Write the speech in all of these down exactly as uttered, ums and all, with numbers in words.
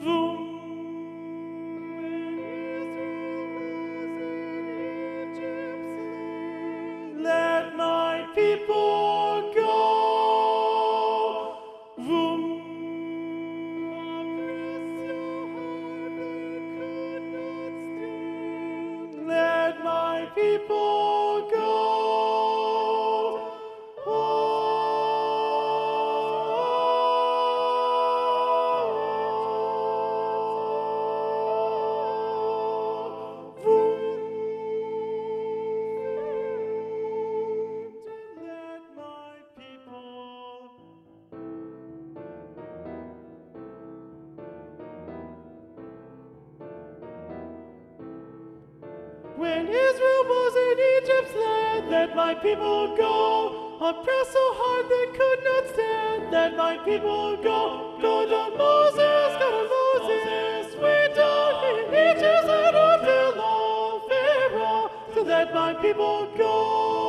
Let my people go. Vroom. Let my people go. When Israel was in Egypt's land, let my people go. Oppressed so hard they could not stand. Let my people go. Go down, Moses, go down, Moses. Way down in Egypt's land until all Pharaoh. So let my people go.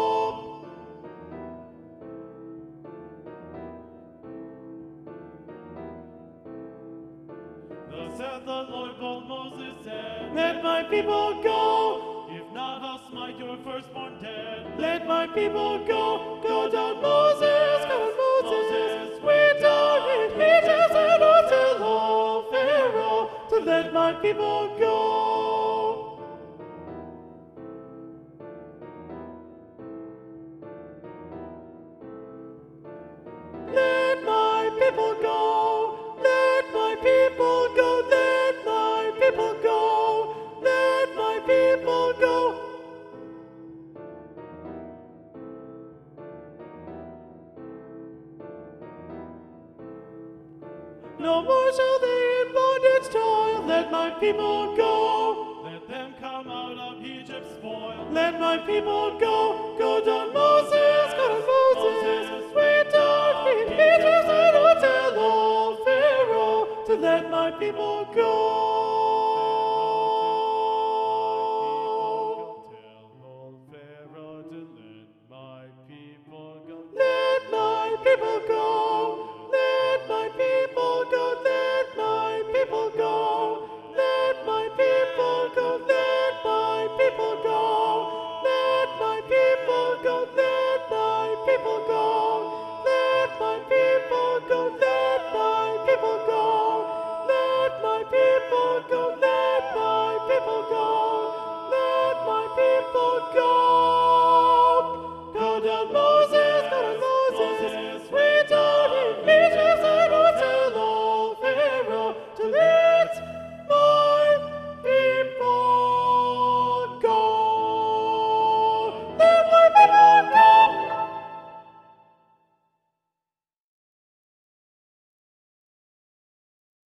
Thus said the Lord, bold Moses said, let my people go. If not, I'll smite your firstborn dead. Let my people go. Go down, Moses, go down, Moses. Way down in Egypt's land until all Pharaoh. So let my people go. Let my people go. Let my people go. Let my people go. Let my people go. No more shall they in bondage toil. Let my people go. Let them come out of Egypt's spoil. Let my people go. Go down, Moses, go down, Moses. Way down in Egypt's land until all Pharaoh. To let my people go.